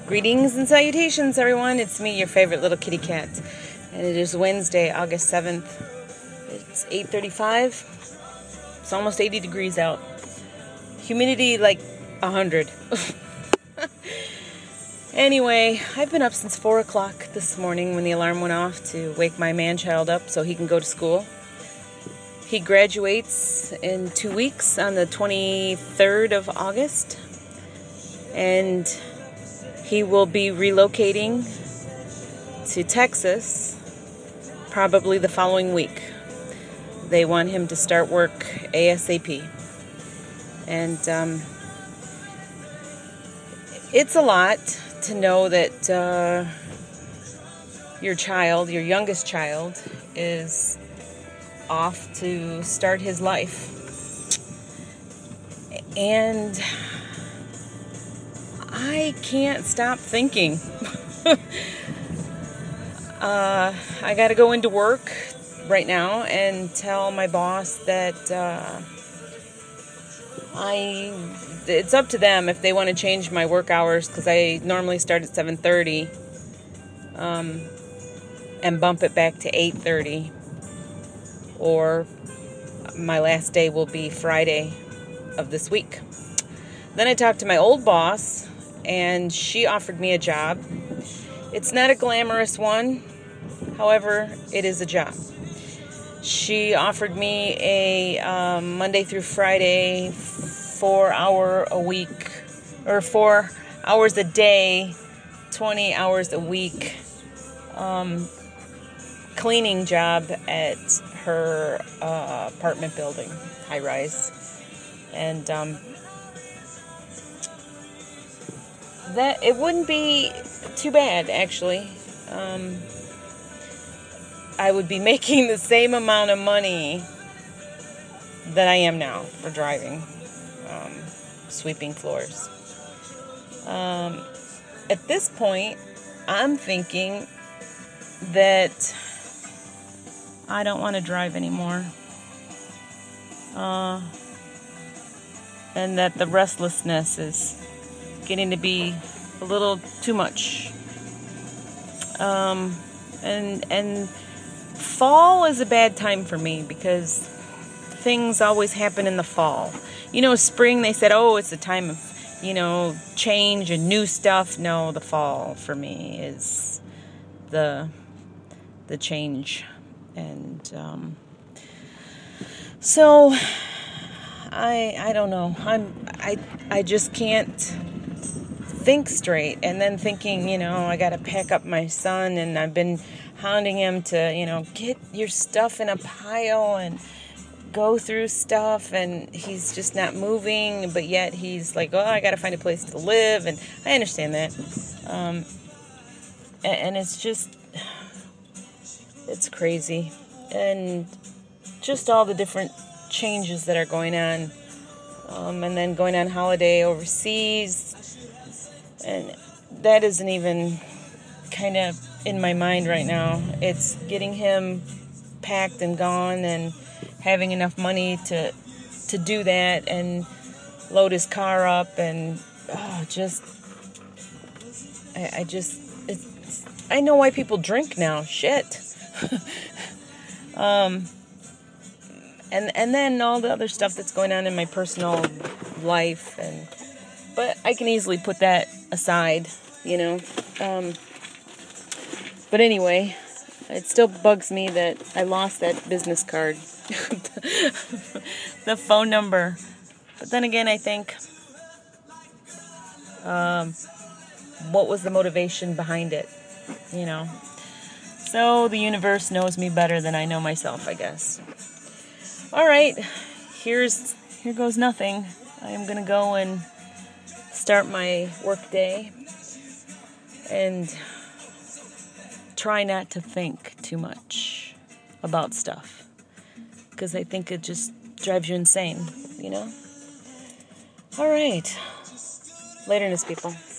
Greetings and salutations, everyone. It's me, your favorite little kitty cat. And it is Wednesday, August 7th. It's 8:35. It's almost 80 degrees out. Humidity like 100. Anyway, I've been up since 4 o'clock this morning when the alarm went off to wake my man-child up so he can go to school. He graduates in 2 weeks on the 23rd of August. And he will be relocating to Texas probably the following week. They want him to start work ASAP. And it's a lot to know that your child, your youngest child, is off to start his life. And I can't stop thinking. I got to go into work right now and tell my boss that it's up to them if they want to change my work hours, because I normally start at 7:30 and bump it back to 8:30, or my last day will be Friday of this week. Then I talked to my old boss, and she offered me a job. It's not a glamorous one, however, it is a job. She offered me a Monday through Friday, 4 hours a day, 20 hours a week cleaning job at her apartment building, high rise. And that it wouldn't be too bad, actually. I would be making the same amount of money that I am now for driving, sweeping floors. At this point, I'm thinking that I don't want to drive anymore. And that the restlessness is getting to be a little too much. And fall is a bad time for me because things always happen in the fall. Spring, they said, oh, it's a time of, change and new stuff. No, the fall for me is the change. And so I don't know. I just can't think straight. And then thinking, I got to pack up my son, and I've been hounding him to, get your stuff in a pile and go through stuff, and he's just not moving, but yet he's like, oh, I got to find a place to live, and I understand that. And it's just, it's crazy. And just all the different changes that are going on, and then going on holiday overseas, and that isn't even kind of in my mind right now. It's getting him packed and gone, and having enough money to do that, and load his car up, and I know why people drink now. Shit. And then all the other stuff that's going on in my personal life, but I can easily put that aside, But anyway, it still bugs me that I lost that business card, the phone number. But then again, I think, what was the motivation behind it, So the universe knows me better than I know myself, I guess. All right, here goes nothing. I am going to go and start my work day and try not to think too much about stuff, because I think it just drives you insane, All right. Laterness, people.